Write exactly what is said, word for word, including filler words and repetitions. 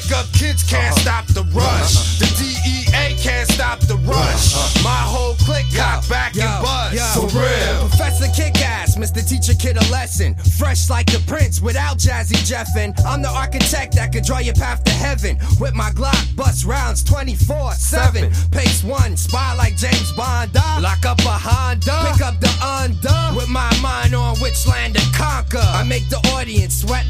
Pick up kids, can't stop the rush. The D E A can't stop the rush. My whole clique got back and buzz. For real. Professor Kick-Ass, Mister Teacher Kid a lesson. Fresh like the Prince without Jazzy Jeffin. I'm the architect that could draw your path to heaven. With my Glock, bust rounds twenty-four seven. Pace one, spy like James Bond. Lock up a Honda, pick up the under. With my mind on which land to conquer. I make the audience sweat